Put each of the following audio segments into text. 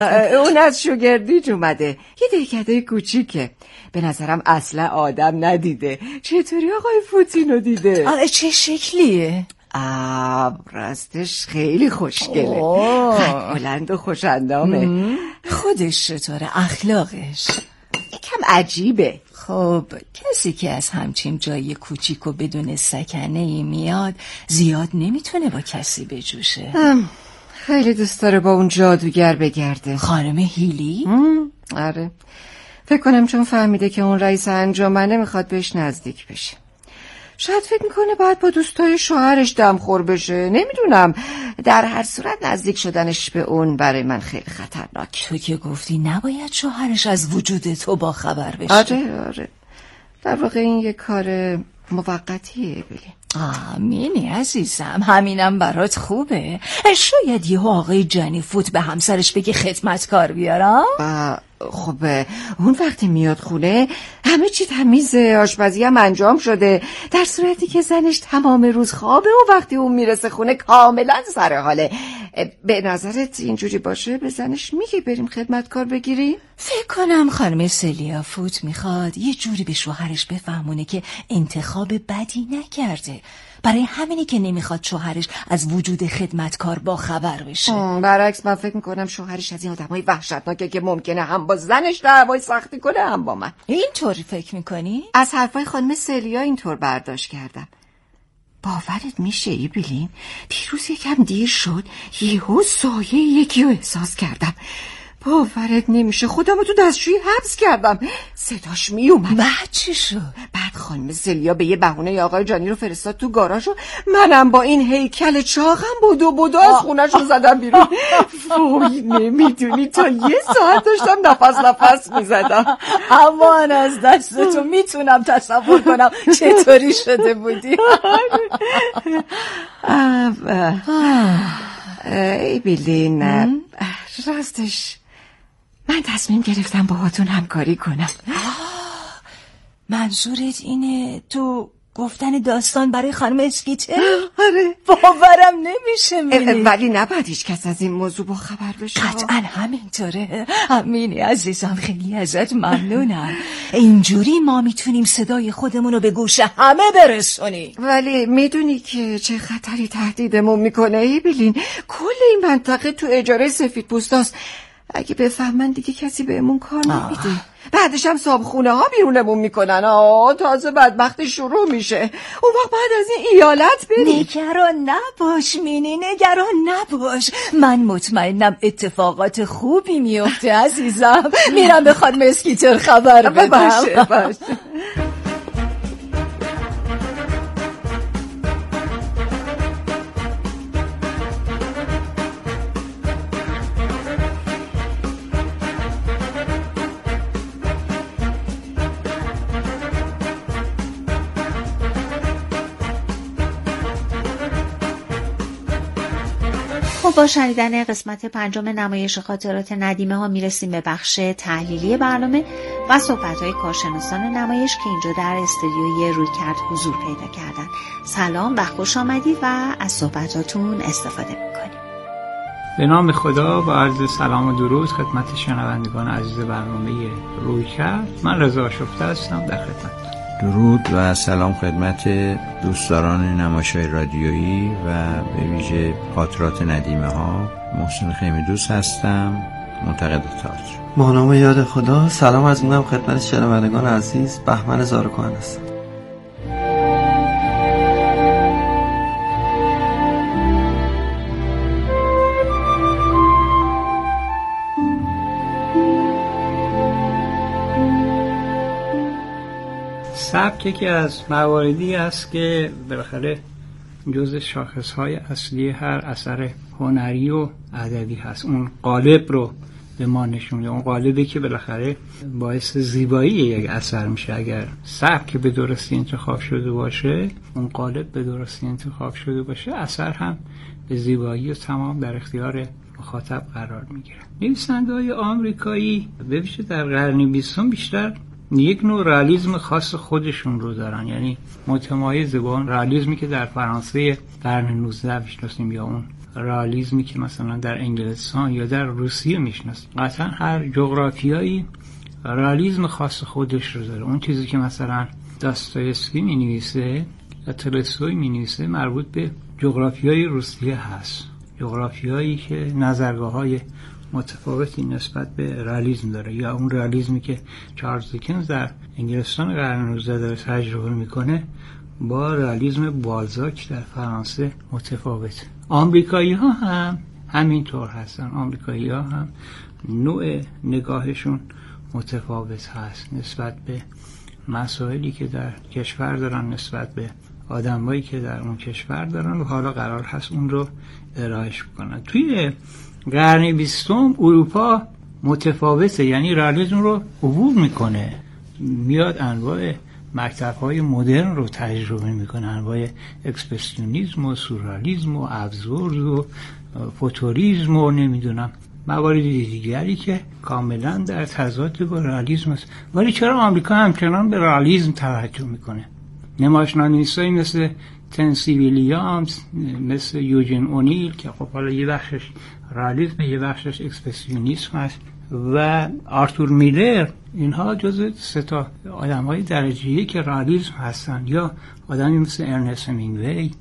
اون از شوگردیج اومده، یه دهکده کوچیکه، به نظرم اصلا آدم ندیده. چطوری آقای فوتینو دیده؟ چه شکلیه؟ راستش خیلی خوشگله، قد بلند و خوش‌اندامه. خودش چطوره؟ اخلاقش یکم عجیبه. خب کسی که از همچین جای کوچیک و بدون سکنه‌ای میاد زیاد نمیتونه با کسی بجوشه. خیلی دوست داره با اون جادوگر بگرده. خانم هیلی؟ آره، فکر کنم چون فهمیده که اون رئیس انجمنه میخواد بهش نزدیک بشه. شاید فکر میکنه باید با دوستای شوهرش دمخور بشه، نمیدونم. در هر صورت نزدیک شدنش به اون برای من خیلی خطرناک. تو که گفتی نباید شوهرش از وجود تو با خبر بشه. آره، در واقع این یه کار موقتیه بلی. مینی عزیزم، همینم برات خوبه. شاید یه آقای جنی فوت به همسرش بگه خدمتکار بیارم. خب اون وقتی میاد خونه همه چی تمیزه، آشپزی هم انجام شده، در صورتی که زنش تمام روز خوابه و وقتی اون میرسه خونه کاملا سر حاله. به نظرت اینجوری باشه به زنش میگه بریم خدمتکار بگیریم؟ فکر کنم خانم سلیا فوت میخواد یه جوری به شوهرش بفهمونه که انتخاب بدی نکرده، برای همینی که نمیخواد شوهرش از وجود خدمتکار با خبر بشه. برعکس من فکر میکنم شوهرش از این آدمای وحشتناکه که ممکنه هم با زنش دعوای سختی کنه هم با من. اینطوری فکر میکنی؟ از حرفای خانم سلیا اینطور برداشت کردم. باورت میشه ایبلین؟ دیروز یکم دیر شد، یهو سایه یکی رو احساس کردم. باورت نمیشه، خودمو تو دستشویی حبس کردم. صداش میومد. بعد چی شد؟ بعد خانم سلیا به یه بهونه آقای جانی رو فرستاد تو گاراژ و منم با این هیکل چاقم بدو از خونش رو زدم بیرون. وای نمیدونی تا یه ساعت داشتم نفس میزدم. امان از دستتو میتونم تصور کنم چطوری شده بودی. ای بیلین، راستش من تصمیم گرفتم باهاتون همکاری کنم. منظورت اینه تو گفتن داستان برای خانم اسکیتر؟ آره. باورم نمیشه مینی. ولی نباید هیچ کس از این موضوع با خبر بشه. قطعا همینطوره. مینی عزیزم خیلی ازت ممنونم. اینجوری ما میتونیم صدای خودمون رو به گوش همه برسونیم. ولی میدونی که چه خطری تهدیدمون میکنه ایبلین؟ کل این منطقه تو اجاره سفیدپوستاست. اگه بفهمن دیگه کسی بهمون کار نمیده. بعدش هم صابخونه ها بیرونمون میکنن. تازه بدبختی شروع میشه. اون وقت بعد از این ایالت بریم. نگران نباش مینی، نگران نباش. من مطمئنم اتفاقات خوبی میفته عزیزم. میرم به خانم اسکیتر خبر بدم. باشه. با شنیدن قسمت 5 نمایش خاطرات ندیمه ها میرسیم به بخش تحلیلی برنامه و صحبت‌های کارشناسان نمایش که اینجا در استودیوی رویکرد حضور پیدا کردن. سلام و خوش آمدید و از صحبتاتون استفاده میکنیم. به نام خدا با عرض سلام و درود خدمت شنوندگان عزیز برنامه رویکرد. من رضا آشفته هستم در خدمت. درود و سلام خدمت دوستداران نمایش‌های رادیویی و به ویژه خاطرات ندیمه ها. محسن خیمی دوست هستم، منتقد تئاتر. با نام یاد خدا سلام از می‌کنم خدمت شنوندگان عزیز. بهمن زارکان هستم. سبک که از مواردی است که بالاخره جزء شاخصهای اصلی هر اثر هنری و ادبی هست. اون قالب رو به ما نشون میده، اون قالبی که بالاخره باعث زیبایی یک اثر میشه. اگر سبک به درستی انتخاب شده باشه، اون قالب به درستی انتخاب شده باشه، اثر هم به زیبایی و تمام در اختیار مخاطب قرار میگیره. نویسنده‌های آمریکایی به ویژه در قرن 20 بیشتر یک نوع رئالیسم خاص خودشون رو دارن، یعنی متمایز با اون رئالیسمی که در فرانسه قرن 19 میشناسیم یا اون رئالیسمی که مثلا در انگلستان یا در روسیه میشناسیم. قطعا هر جغرافیایی رئالیسم خاص خودش رو داره. اون چیزی که مثلا داستایوفسکی می‌نویسه یا تولستوی می‌نویسه مربوط به جغرافیای روسیه هست، جغرافیایی که نظرگاه‌های متفاوتی نسبت به رئالیسم داره، یا اون رئالیسمی که چارلز دیکنز در انگلستان قرن 19 داره تجربه میکنه با رئالیسم بالزاک در فرانسه متفاوت. آمریکایی‌ها هم همینطور هستن. آمریکایی‌ها هم نوع نگاهشون متفاوت هست نسبت به مسائلی که در کشور دارن، نسبت به آدمایی که در اون کشور دارن و حالا قرار هست اون رو ارائهش بکنن. توی قرن 20 اروپا متفاوته، یعنی رئالیسم رو عبور میکنه، میاد انواع مکتب‌های مدرن رو تجربه میکنه، انواع اکسپرسیونیسم و سورئالیسم و ابزورد و فوتوریسم و نمیدونم موارد دیگری که کاملا در تضاد با رئالیسم است. ولی چرا آمریکا همچنان به رئالیسم توجه میکنه؟ نمایشنامه‌نویسایی مثل تنسی ویلیامز، مثل یوجین اونیل که خب حالا یه بخشش رئالیسم یه بخشش اکسپرسیونیسم هست، و آرتور میلر، اینها جزو 3 تا آدم‌های درجه یک رئالیسم هستن. یا آدمی مثل ارنست همینگوی،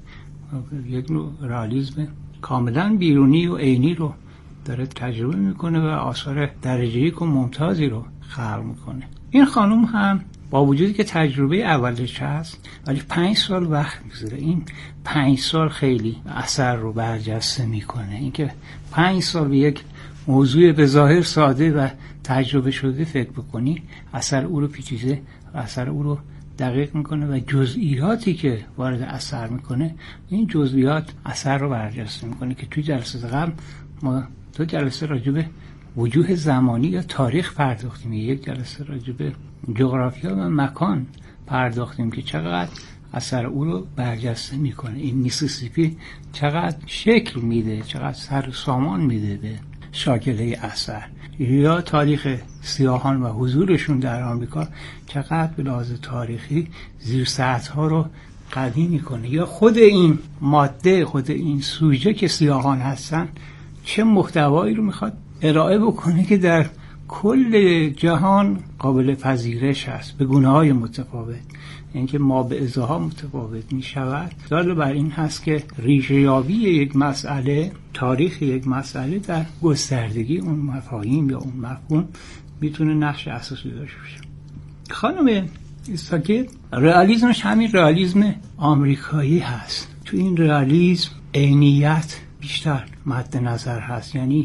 یک نوع رئالیسم کاملا بیرونی و عینی رو داره تجربه میکنه و آثار درجه یک و ممتازی رو خلق میکنه. این خانم هم با وجودی که تجربه اولش هست ولی 5 سال وقت می‌گذره. این 5 سال خیلی اثر رو برجسته میکنه. اینکه 5 سال به یک موضوع به ظاهر ساده و تجربه شده فکر بکنی، اثر او رو پیچیده و اثر او رو دقیق میکنه و جزئیاتی که وارد اثر میکنه، این جزئیات اثر رو برجسته میکنه. که توی جلسه قبل ما 2 جلسه راجع به وجوه زمانی یا تاریخ پرداختیم، یک جلسه راجع به جغرافیا و مکان پرداختیم که چقدر اثر او رو برجسته میکنه. این میسیسیپی چقدر شکل میده، چقدر سر و سامان میده به شاکله اثر. یا تاریخ سیاهان و حضورشون در آمریکا چقدر به لحاظ تاریخی زیر سطح ها رو قوی میکنه. یا خود این ماده، خود این سوژه که سیاهان هستن چه محتوایی رو میخواد ارائه بکنه که در کل جهان قابل پذیرش هست به گونه‌های متفاوت. اینکه ما به ازاها متفاوت می شود دلیل بر این هست که ریشه‌یابی یک مسئله، تاریخ یک مسئله در گستردگی اون مفاهیم یا اون مفهوم میتونه نقش اساسی داشته باشه. خانم استاکر رئالیسمش همین رئالیسم آمریکایی هست. تو این رئالیسم عینیت بیشتر مد نظر هست، یعنی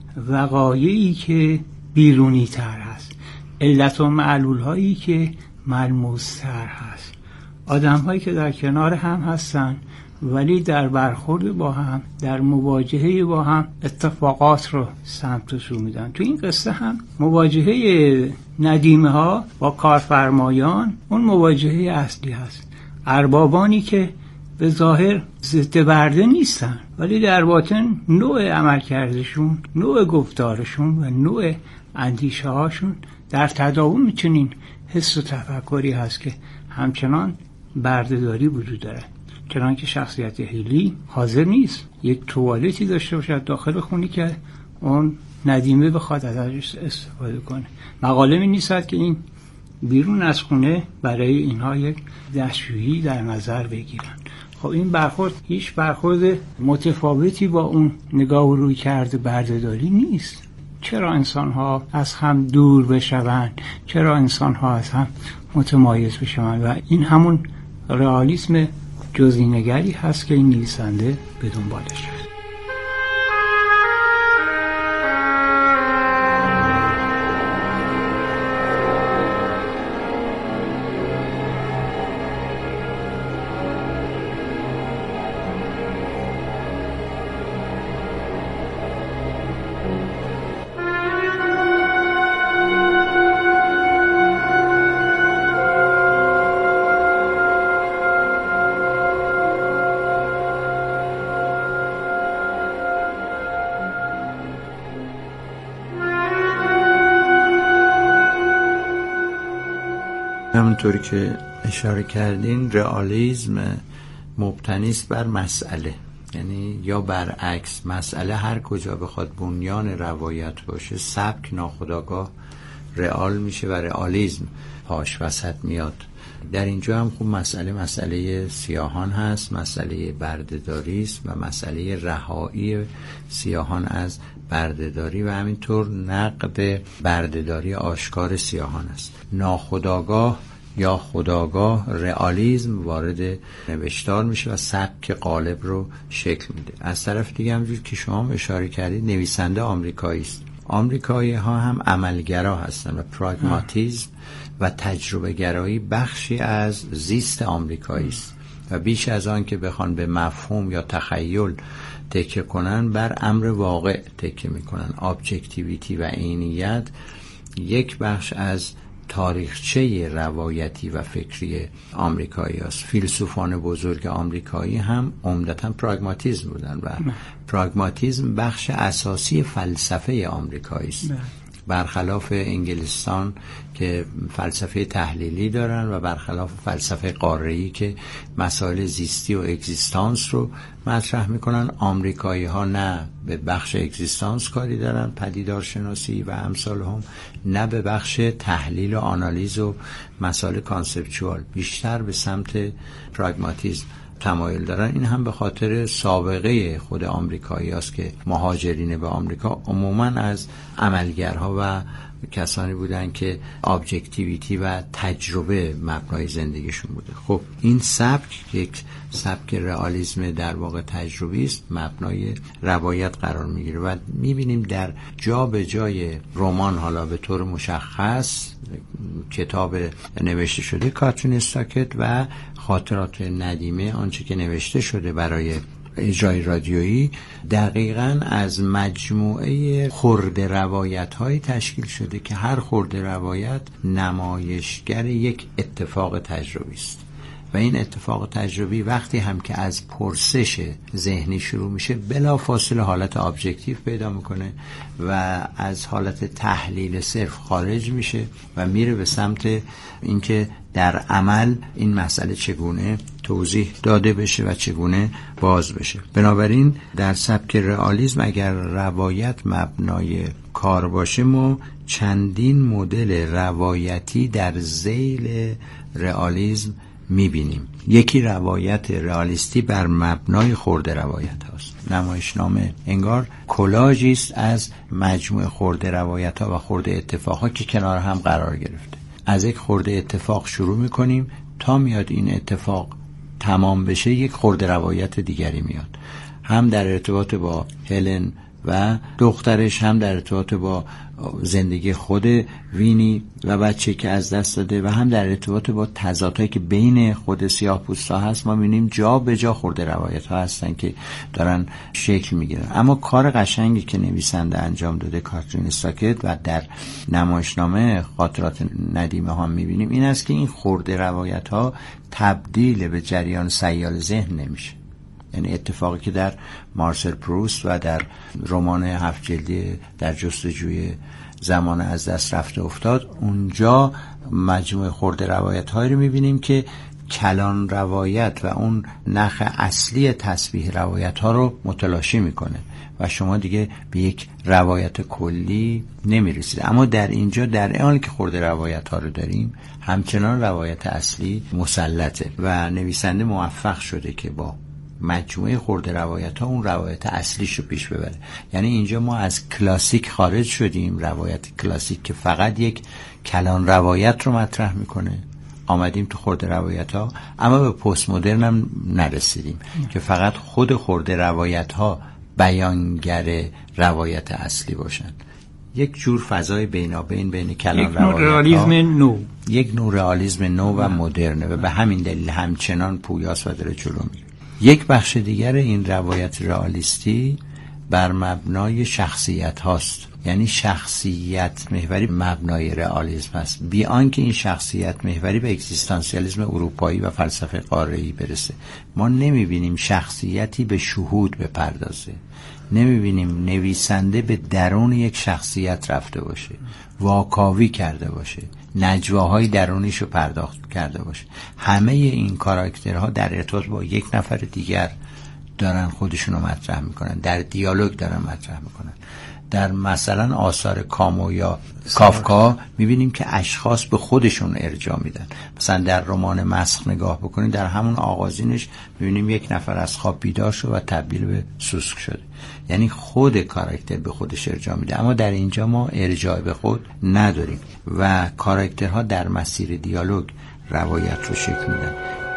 وقایعی که بیرونی تر هست، علت و معلول هایی که ملموس تر هست، آدم هایی که در کنار هم هستن ولی در برخورد با هم، در مواجهه با هم اتفاقات رو سمت و سو میدن. تو این قصه هم مواجهه ندیمه ها با کارفرمایان اون مواجهه اصلی هست. اربابانی که به ظاهر ضد برده نیستن ولی در باطن نوع عملکردشون، نوع گفتارشون و نوع اندیشه هاشون در تداوم میتونین حس و تفکری هست که همچنان بردهداری وجود داره. چنان که شخصیت هیلی حاضر نیست یک توالتی داشته باشد داخل خونی که اون ندیمه بخواد ازش استفاده کنه. مقاله می نیست که این بیرون از خونه برای اینها یک دستشویی در نظر بگیرن. خب این برخورد هیچ برخورد متفاوتی با اون نگاه و روی کرده بردهداری نیست. چرا انسان ها از هم دور بشوند؟ چرا انسان ها از هم متمایز بشوند؟ و این همون رئالیسم جزئینگری هست که این نویسنده به دنبالش. همونطوری که اشاره کردین رئالیسم مبتنی است بر مسئله. یعنی یا برعکس، مسئله هر کجا بخواد بنیان روایت باشه، سبک ناخودآگاه رئال میشه و رئالیسم پاش وسط میاد. در اینجا هم خوب مسئله سیاهان هست، مسئله بردهداری است و مسئله رهایی سیاهان از بردهداری و همینطور نقد بردهداری آشکار سیاهان است. ناخودآگاه یا خودآگاه رئالیسم وارد نوشتار میشه و سبک قالب رو شکل میده. از طرف دیگه همونجور که شما اشاره کردید نویسنده آمریکایی است. آمریکایی ها هم عملگرا هستن و پراگماتیسم و تجربه گرایی بخشی از زیست آمریکایی است و بیش از آن که بخوان به مفهوم یا تخیل تکیه کنن، بر امر واقع تکیه میکنن. ابجکتیویتی و عینیت یک بخش از تاریخچه روایتی و فکری آمریکایی است. فیلسوفان بزرگ آمریکایی هم عمدتاً پراگماتیسم بودن و پراگماتیسم بخش اساسی فلسفه آمریکایی است، برخلاف انگلستان که فلسفه تحلیلی دارن و برخلاف فلسفه قاره‌ای که مسائل زیستی و اگزیستانس رو مطرح میکنن. آمریکایی ها نه به بخش اگزیستانس کاری دارن، پدیدارشناسی و امثال هم، نه به بخش تحلیل و آنالیز و مسائل کانسپچوال، بیشتر به سمت پراگماتیسم تمایل دارن. این هم به خاطر سابقه خود آمریکایی است که مهاجرین به آمریکا عموما از عملگرها و کسانی بودن که ابجکتیویتی و تجربه مبنای زندگیشون بوده. خب این سبک یک سبک رئالیسم در واقع تجربی است، مبنای روایت قرار میگیره و میبینیم در جا به جای رمان، حالا به طور مشخص کتاب نوشته شده کاترین استاکت و خاطرات ندیمه، آنچه که نوشته شده برای اجرای رادیویی، دقیقاً از مجموعه خرده روایت های تشکیل شده که هر خرده روایت نمایشگر یک اتفاق تجربی است و این اتفاق تجربی وقتی هم که از پرسش ذهنی شروع میشه بلا فاصله حالت ابجکتیو پیدا میکنه و از حالت تحلیل صرف خارج میشه و میره به سمت اینکه در عمل این مسئله چگونه توضیح داده بشه و چگونه باز بشه. بنابراین در سبک رئالیسم اگر روایت مبنای کار باشه، ما چندین مدل روایتی در ذیل رئالیسم میبینیم. یکی روایت رئالیستی بر مبنای خرده روایت هاست. نمایشنامه انگار کلاژی است از مجموعه خرده روایت ها و خرده اتفاق ها که کنار هم قرار گرفته. از یک خرده اتفاق شروع میکنیم تا میاد این اتفاق تمام بشه یک خرده روایت دیگری میاد، هم در ارتباط با هلن و دخترش، هم در ارتباط با زندگی خود وینی و بچه که از دست داده و هم در ارتباط با تضادهایی که بین خود سیاه‌پوستا هست. ما می‌بینیم جا به جا خورده روایت ها هستن که دارن شکل میگیرن. اما کار قشنگی که نویسنده انجام داده کاترین استاکت و در نمایشنامه خاطرات ندیمه ها می‌بینیم این است که این خورده روایت ها تبدیل به جریان سیال ذهن نمیشه. یعنی اتفاقی که در مارسل پروست و در رمان 7 جلدی در جستجوی زمان از دست رفته افتاد، اونجا مجموعه خرده روایت هایی رو میبینیم که کلان روایت و اون نخ اصلی تسبیح روایت ها رو متلاشی میکنه و شما دیگه به یک روایت کلی نمیرسید. اما در اینجا در این حال که خرده روایت ها رو داریم، همچنان روایت اصلی مسلطه و نویسنده موفق شده که با مجموعه خرده روایت ها اون روایت اصلیش رو پیش ببره. یعنی اینجا ما از کلاسیک خارج شدیم، روایت کلاسیک که فقط یک کلان روایت رو مطرح میکنه، آمدیم تو خرده روایت ها، اما به پست مدرن هم نرسیدیم که فقط خود خرده روایت ها بیانگر روایت اصلی باشن. یک جور فضای بینابین بین کلان روایت ها، یک نوع رئالیسم نو و مدرنه و به همین دلیل همچنان پویاست و داره جلو میره. یک بخش دیگر این روایت رئالیستی بر مبنای شخصیت هاست، یعنی شخصیت محوری مبنای رئالیسم است، بی آنکه این شخصیت محوری به اگزیستانسیالیسم اروپایی و فلسفه قاره‌ای برسه. ما نمیبینیم شخصیتی به شهود بپردازه، نمیبینیم نویسنده به درون یک شخصیت رفته باشه، واکاوی کرده باشه، نجواهای درونیشو پرداخت کرده باشه. همه این کاراکترها در ارتباط با یک نفر دیگر دارن خودشون رو مطرح میکنن، در دیالوگ دارن مطرح میکنن. در مثلا آثار کامو یا کافکا میبینیم که اشخاص به خودشون ارجاع میدن. مثلا در رمان مسخ نگاه بکنید، در همون آغازینش میبینیم یک نفر از خواب بیدار شد و تبدیل به سوسک شده، یعنی خود کاراکتر به خودش ارجاع میده. اما در اینجا ما ارجاع به خود نداریم و کاراکترها در مسیر دیالوگ روایت رو شکل میدن.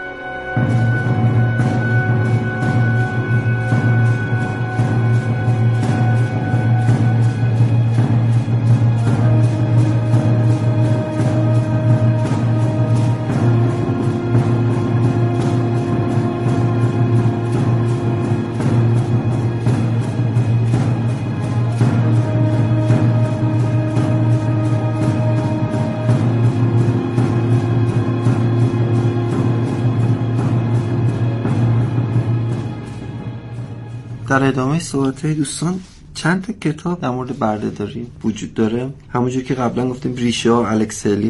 در ادامه صحبت‌های دوستان چند تا کتاب در مورد برده‌داری وجود داره. همونجور که قبلا گفتیم ریشه ها الکسلی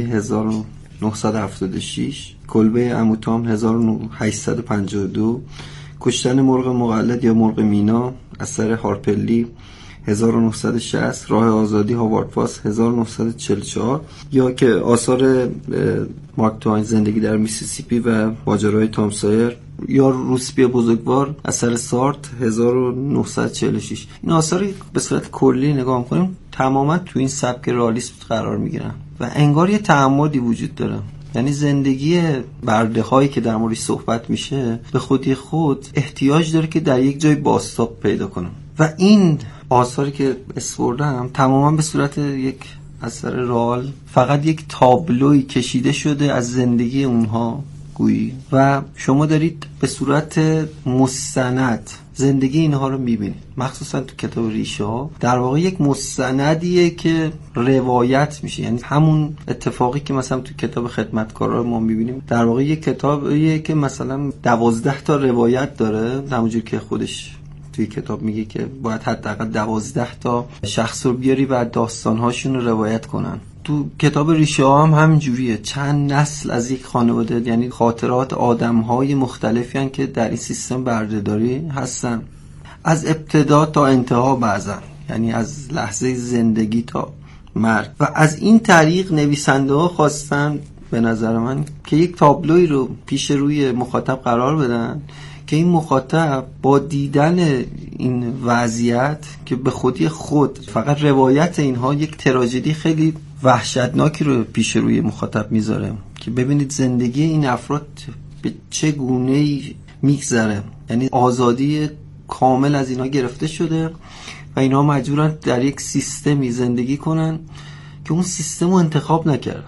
1976، کلبه عموتام 1852، کشتن مرغ مقلد یا مرغ مینا اثر هارپلی 1960، راه آزادی هاوارد واس 1944، یا که آثار مارک توین زندگی در میسیسیپی و ماجرای تام سایر، یا روسپی بزرگوار اثر سارت 1946. این آثار به صورت کلی نگاه می‌کنیم تماما تو این سبک رئالیسم قرار میگیرن و انگار یه تعمدی وجود داره. یعنی زندگی برده هایی که در موردش صحبت میشه به خودی خود احتیاج داره که در یک جای بازتاب پیدا کنه و این آثاری که اسپردم تماما به صورت یک اثر رئال، فقط یک تابلوی کشیده شده از زندگی اونها گویی و شما دارید به صورت مستند زندگی اینها رو میبینید. مخصوصا تو کتاب ریشه ها در واقع یک مستندیه که روایت میشه، یعنی همون اتفاقی که مثلا تو کتاب خدمتکارا ما میبینیم در واقع یک کتابیه که مثلا 12 تا روایت داره، همونجور که خودش توی کتاب میگه که باید حداقل 12 تا شخص رو بیاری و داستانهاشون رو روایت کنن. تو کتاب ریشه ها هم همینجوریه، چند نسل از یک خانواده، یعنی خاطرات آدم‌های مختلفی هستن که در این سیستم بردهداری هستن، از ابتدا تا انتها بعضن، یعنی از لحظه زندگی تا مرگ. و از این طریق نویسنده ها خواستن به نظر من که یک تابلوی رو پیش روی مخاطب قرار بدن که این مخاطب با دیدن این وضعیت که به خودی خود فقط روایت اینها یک تراژدی خیلی وحشتناکی رو پیش روی مخاطب میذاره که ببینید زندگی این افراد به چه گونه‌ای میگذره. یعنی آزادی کامل از اینا گرفته شده و اینا مجبورن در یک سیستمی زندگی کنن که اون سیستم رو انتخاب نکردن.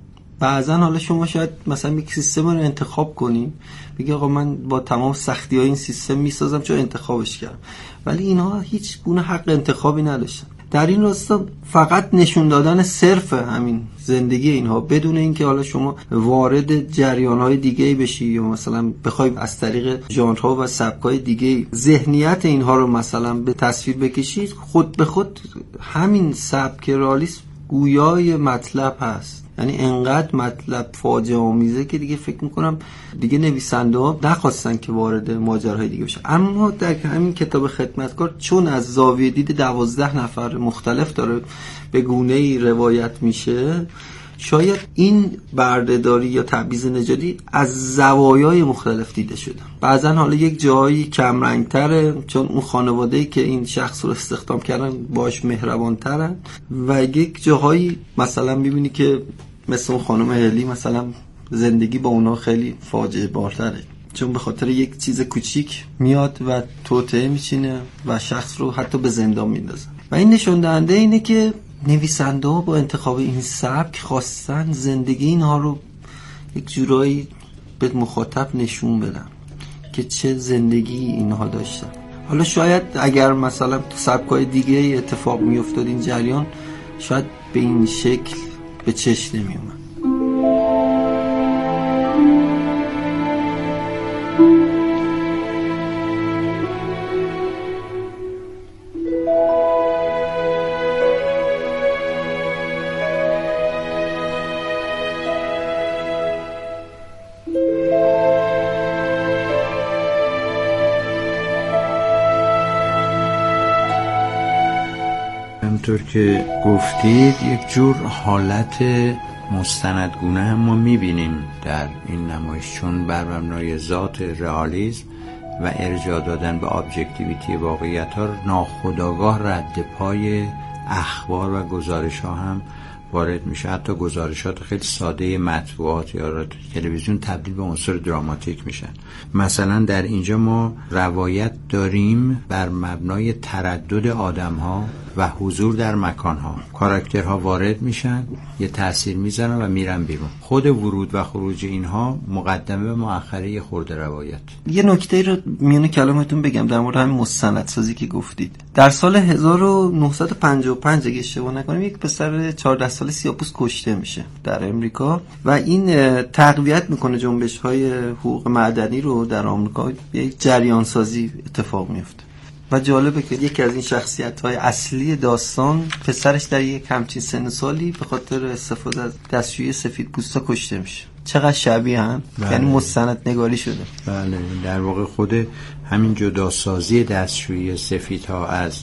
بعضن حالا شما شاید مثلا یک سیستم رو انتخاب کنیم، بگی آقا من با تمام سختی های این سیستم میسازم چون انتخابش کردم، ولی اینها هیچ گونه حق انتخابی نداشتن. در این راستا فقط نشون دادن صرف همین زندگی اینها بدون اینکه حالا شما وارد جریان‌های دیگه‌ای بشی یا مثلا بخوای از طریق ژانرها و سبک‌های دیگه ذهنیت اینها رو مثلا به تصویر بکشید، خود به خود همین سبک رئالیسم گویای مطلب هست. یعنی انقدر مطلب فاجعه آمیزه که دیگه فکر میکنم دیگه نویسنده ها نخواستن که وارد ماجراهای دیگه بشه. اما در همین کتاب خدمتکار چون از زاویه دید 12 نفر مختلف داره به گونه‌ای روایت میشه، شاید این بردهداری یا تبعیض نژادی از زوایای مختلف دیده شده. بعضا حالا یک جایی کم رنگ‌تره چون اون خانواده‌ای که این شخص رو استخدام کردن باش مهربان‌ترن و یک جاهایی مثلا می‌بینی که مثل اون خانم هلی مثلا زندگی با اونا خیلی فاجعه بارتره، چون به خاطر یک چیز کوچیک میاد و توطئه میچینه و شخص رو حتی به زندان میندازه. و این نشون دهنده اینه که نویسنده ها با انتخاب این سبک خواستن زندگی اینها رو یک جورایی به مخاطب نشون بدن که چه زندگی اینها داشتن. حالا شاید اگر مثلا تو سبک‌های دیگه اتفاق میافتاد این جریان، شاید به این شکل به چشم نمیومد. همینطور که گفتید یک جور حالت مستندگونه هم ما میبینیم در این نمایش، چون بر مبنای ذات رئالیسم و ارجاع دادن به ابجکتیویتی واقعیت ها ناخودآگاه رد پای اخبار و گزارش ها هم وارد میشه. حتی گزارشات خیلی ساده مطبوعات یا تلویزیون تبدیل به عنصر دراماتیک میشن. مثلا در اینجا ما روایت داریم بر مبنای تردد آدم ها و حضور در مکان ها. کاراکترها وارد میشن، یه تأثیر میزنن و میرن بیرون. خود ورود و خروج اینها مقدمه و مؤخره یه خورده روایت. یه نکته رو میونه کلامتون بگم در مورد همین مستندسازی که گفتید. در سال 1955 اگه اشتباه نکنم یک پسر 14 ساله سیاه‌پوست کشته میشه در امریکا و این تقویت میکنه جنبش‌های حقوق مدنی رو در آمریکا. یک جریان سازی اتفاق میفته و جالبه که یکی از این شخصیت‌های اصلی داستان پسرش در یک همچین سن و سالی به خاطر استفاده از دستشویی سفیدپوستا کشته میشه. چقدر شبیه هم، یعنی مستند نگاری شده. بله، در واقع خود همین جداسازی دستشویی سفیدها از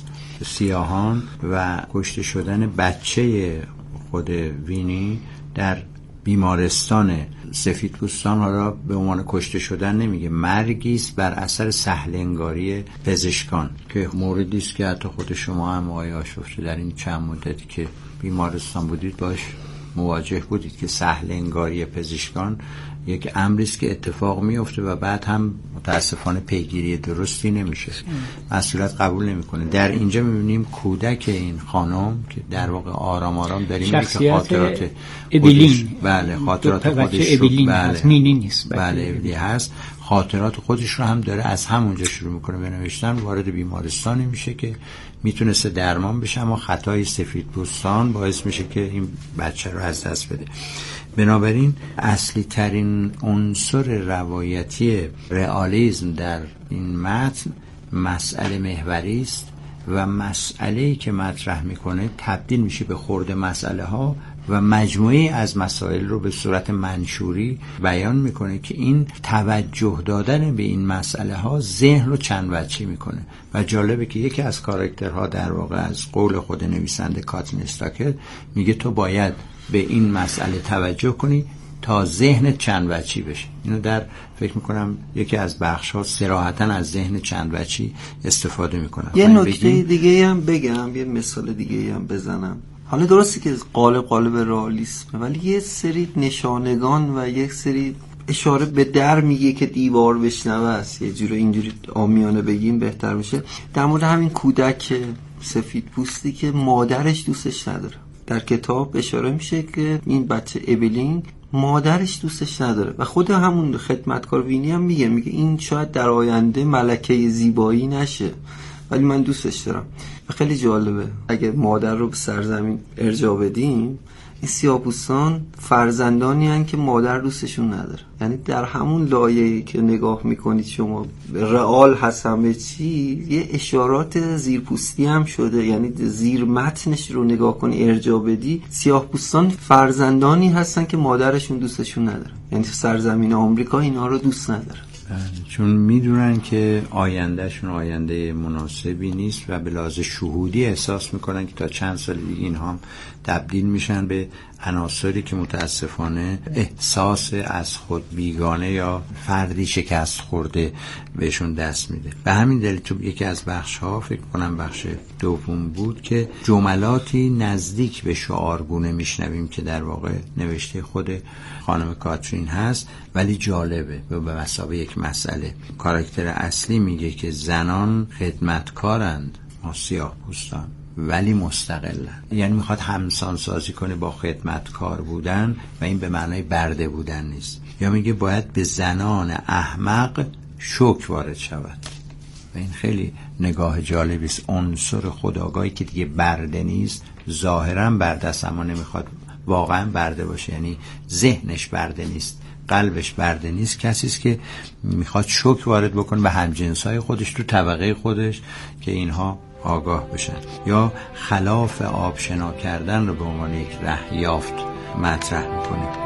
سیاهان و کشته شدن بچه خود وینی در بیمارستان سفیدپوستان، حالا به عنوان کشته شدن نمیگه، مرگی است بر اثر سهل‌انگاری پزشکان، که موردی است که حتی خود شما هم آقای آشفته در این چند مدتی که بیمارستان بودید باش مواجه بودید که سهل‌انگاری پزشکان یک امری است که اتفاق میفته و بعد هم متاسفانه پیگیری درستی نمیشه، مسئولیت قبول نمیکنه. در اینجا میبینیم کودک این خانم که در واقع آرام آرام داریم که خاطرات ابیلین، بله خاطرات خودش ابیلین بله مینی نیست، بله ابیلی هست، خاطرات خودش رو هم داره، از همونجا شروع میکنه به نوشتن. وارد بیمارستانی میشه که میتونسته درمان بشه اما خطای سفیدپوستان باعث میشه که این بچه رو از دست بده. بنابراین اصلی ترین عنصر روایتی رئالیسم در این متن مسئله محوری است و مسئله‌ای که مطرح میکنه تبدیل میشه به خرده مسئله ها و مجموعی از مسائل رو به صورت منشوری بیان میکنه که این توجه دادن به این مسئله ها ذهن رو چند وجهی میکنه. و جالبه که یکی از کاراکترها در واقع از قول خود نویسنده کاترین استاکر میگه تو باید به این مسئله توجه کنی تا ذهن چند وجهی بشه. اینو در فکر میکنم یکی از بخش‌ها صراحتاً از ذهن چند وجهی استفاده میکنه. یه نکته دیگه هم بگم، یه مثال دیگه هم بزنم. حالا درسته که قالب رئالیسم، ولی یه سری نشانگان و یک سری اشاره به در میگه که دیوار بشنوه است. یه جوری اینجوری عامیانه بگیم بهتر میشه. در مورد همین کودک سفید پوستی که مادرش دوستش نداره، در کتاب اشاره میشه که این بچه ابلینگ مادرش دوستش نداره و خود همون خدمتکار وینی هم میگه این شاید در آینده ملکه زیبایی نشه ولی من دوستش دارم. و خیلی جالبه اگه مادر رو به سرزمین ارجاع بدیم، این سیاه‌پوستان فرزندانی هستند که مادر دوستشون نداره. یعنی در همون لایه‌ای که نگاه میکنید شما رئال هست همه چی، یه اشارات زیرپوستی هم شده. یعنی زیر متنش رو نگاه کنی ارجاع بدی، سیاه‌پوستان فرزندانی هستن که مادرشون دوستشون نداره. یعنی سرزمین آمریکا اینا رو دوست نداره، چون میدونن که آیندهشون آینده مناسبی نیست و به لحاظ شهودی احساس میکنن که تا چند سال دیگه اینها هم تبدیل میشن به عناصری که متاسفانه احساس از خود بیگانه یا فردی شکست خورده بهشون دست میده. به همین دلیل تو یکی از بخش‌ها، فکر کنم بخش دوم بود، که جملاتی نزدیک به شعارگونه میشنویم که در واقع نوشته خود خانم کاترین هست ولی جالبه به مثابه یک مسئله. کاراکتر اصلی میگه که زنان خدمتکارند، ما سیاه‌پوستان، ولی مستقلن. یعنی میخواد همسان سازی کنه با خدمتکار بودن و این به معنای برده بودن نیست. یا میگه باید به زنان احمق شوک وارد شود و این خیلی نگاه جالبی است. عنصر خودآگاهی که دیگه برده نیست، ظاهرا برده است اما نمیخواد واقعا برده باشه. یعنی ذهنش برده نیست، قلبش برده نیست، کسی است که میخواد شوک وارد بکنه به همجنسای خودش تو طبقه خودش که اینها آگاه بشن. یا خلاف آبشنا کردن رو به عنوان یک ره یافت مطرح میکنه.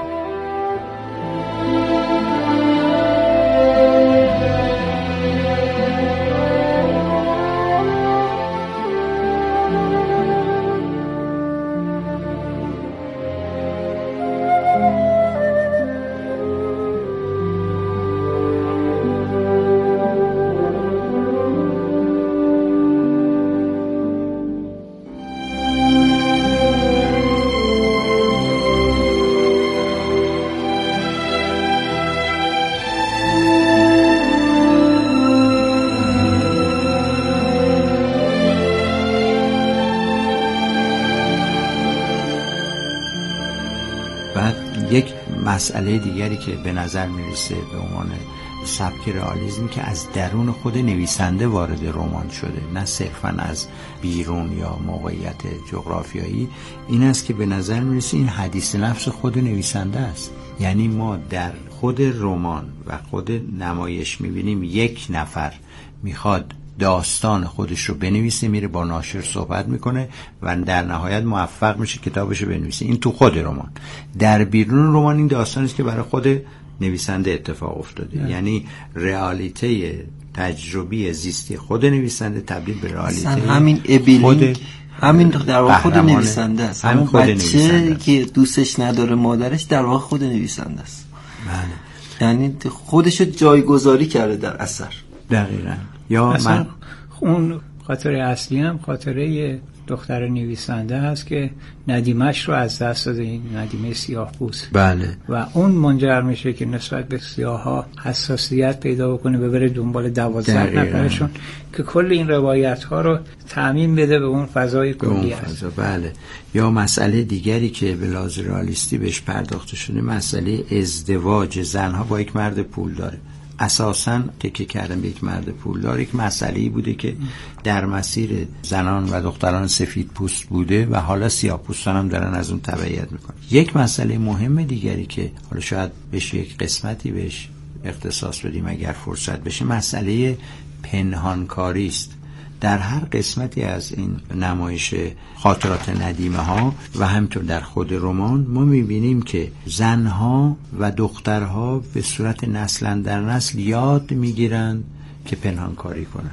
یک مسئله دیگری که به نظر میرسه به عنوان سبک رئالیسم که از درون خود نویسنده وارد رمان شده، نه صرفا از بیرون یا موقعیت جغرافیایی، این است که به نظر میرسه این حدیث نفس خود نویسنده است. یعنی ما در خود رمان و خود نمایش میبینیم یک نفر میخواد داستان خودش رو بنویسه، میره با ناشر صحبت میکنه و در نهایت موفق میشه کتابش رو بنویسه. این تو خود رمان. در بیرون رمان این داستانی است که برای خود نویسنده اتفاق افتاده. یعنی رئالیته تجربی زیستی خود نویسنده تبدیل به رئالیته همین ابیلینگ، همین در واقع خود نویسنده است. همین خود بچه که دوستش نداره مادرش در واقع خود نویسنده است. بله. یعنی خودشو جایگذاری کرده در اثر. دقیقاً. یا من اون خاطره اصلی هم خاطره دختر نویسنده هست که ندیمش رو از دست داده، این ندیمه سیاه‌پوست. بله. و اون منجر میشه که نسبت به سیاها حساسیت پیدا بکنه، ببره دنبال 12 نفرشون که کل این روایت ها رو تعمیم بده به اون فضای کلی است. بله. یا مسئله دیگری که به لحاظ رئالیستی بهش پرداخته شده، مسئله ازدواج زنها با یک مرد پولدار. اساساً تکیه کردن به یک مرد پولدار یک مسئله‌ای بوده که در مسیر زنان و دختران سفید پوست بوده و حالا سیاه پوستان هم دارن از اون تبعیت میکنن. یک مسئله مهم دیگری که حالا شاید بهش یک قسمتی بهش اختصاص بدیم اگر فرصت بشه، مسئله پنهانکاری است. در هر قسمتی از این نمایش خاطرات ندیمه ها و همینطور در خود رمان ما میبینیم که زنها و دخترها به صورت نسل در نسل یاد میگیرند که پنهانکاری کنند،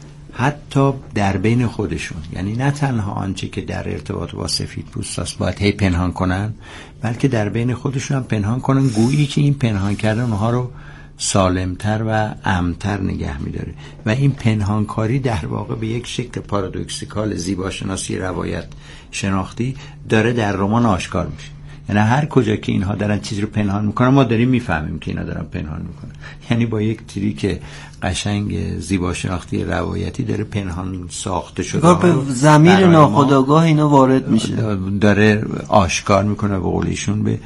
حتی در بین خودشون. یعنی نه تنها آنچه که در ارتباط با سفید پوستاست باید هی پنهان کنن، بلکه در بین خودشون هم پنهان کنن، گویی که این پنهان کردن اونها رو سالمتر و امن‌تر نگه می‌داره. و این پنهانکاری در واقع به یک شکل پارادوکسیکال زیباشناسی روایت شناختی داره در رمان آشکار میشه. یعنی هر کجا که اینها دارن چیزی رو پنهان میکنن ما داریم میفهمیم که اینا دارن پنهان میکنن. یعنی با یک تریک قشنگ زیباشناختی روایتی داره پنهان ساخته شده به ضمیر ناخودآگاه اینا وارد میشه، داره آشکار میکنه، به قول ایشون به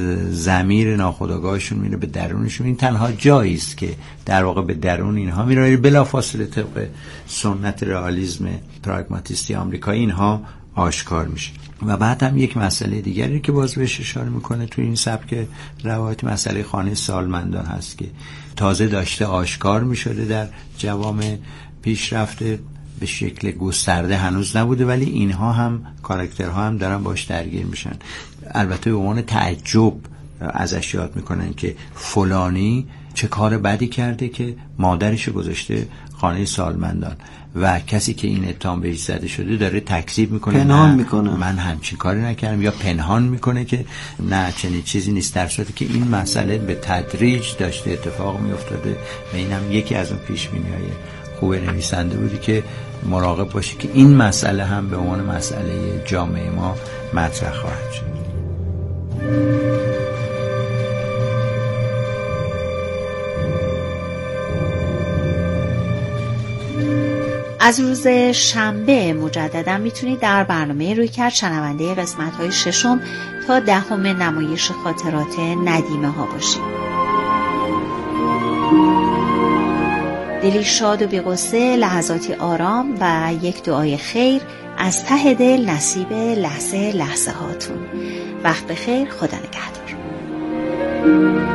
ضمیر ناخودآگاهشون میره، به درونشون. این تنها جایی است که در واقع به درون اینها میره، بلافاصله طبق سنت رئالیسم پراگماتیستی آمریکایی اینها آشکار میشه. و بعد هم یک مسئله دیگری که باز بهش اشاره میکنه تو این سبک روایتی، مسئله خانه سالمندان هست که تازه داشته آشکار میشده در جوامع پیشرفته، به شکل گسترده هنوز نبوده، ولی اینها هم کاراکترها هم دارن باش درگیر میشن. البته به عنوان تعجب ازش یاد میکنن که فلانی چه کار بدی کرده که مادرشو گذاشته خانه سالمندان و کسی که این اتهام بهش زده شده داره تکذیب میکنه، پنهان میکنه من همچین کاری نکردم، یا پنهان میکنه که نه چنین چیزی نیست، در صورتی که این مسئله به تدریج داشته اتفاق میافتاده. و اینم یکی از اون پیشبینی‌های خوب نویسنده بودی که مراقب باشه که این مسئله هم به عنوان مسئله جامعه ما مطرح خواهد شد. از روز شنبه مجددا میتونید در برنامه رویکرد شنونده قسمت‌های 6 تا 10 نمایش خاطرات ندیمه ها باشید. دلی شاد و بی غصه، لحظاتی آرام و یک دعای خیر از ته دل نصیب لحظه هاتون. وقت بخیر، خدا نگهدار.